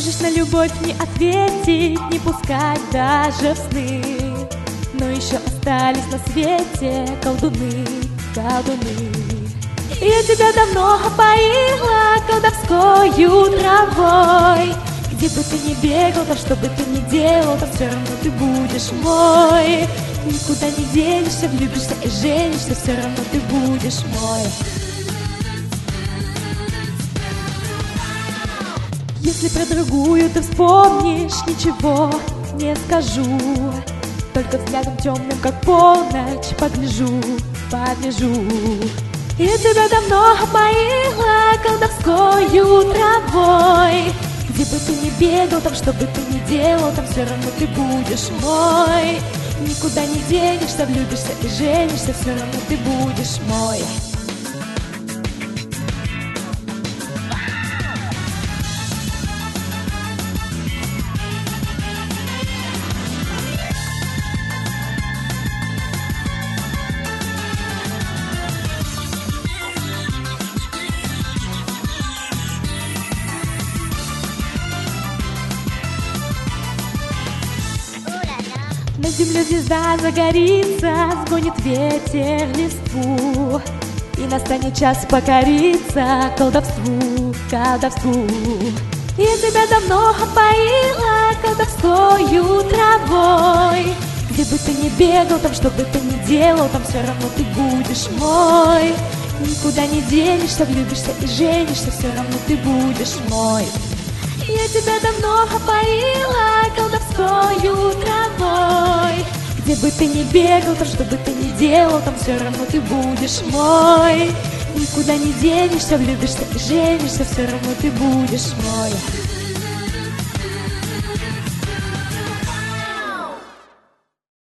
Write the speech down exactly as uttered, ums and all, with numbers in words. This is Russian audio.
можешь на любовь не ответить, не пускать даже в сны. Но еще остались на свете колдуны, колдуны. Я тебя давно опоила колдовскою травой. Где бы ты ни бегал, там что бы ты ни делал, там все равно ты будешь мой. Никуда не денешься, влюбишься и женишься, все равно ты будешь мой. Если про другую ты вспомнишь, ничего не скажу. Только взглядом темным, как полночь, погляжу, погляжу. Я тебя давно опоила колдовскою травой. Где бы ты ни бегал, там что бы ты ни делал, там все равно ты будешь мой. Никуда не денешься, влюбишься и женишься, все равно ты будешь мой. На землю звезда загорится, сгонит ветер листву, и настанет час покориться колдовству, колдовству. Я тебя давно опоила колдовскою травой. Где бы ты ни бегал, там что бы ты ни делал, там все равно ты будешь мой. Никуда не денешься, влюбишься и женишься, все равно ты будешь мой. Я тебя давно опоила колдовскою травой. Где бы ты ни бегал, там что бы ты ни делал, там все равно ты будешь мой. Никуда не денешься, влюбишься и женишься, все равно ты будешь мой.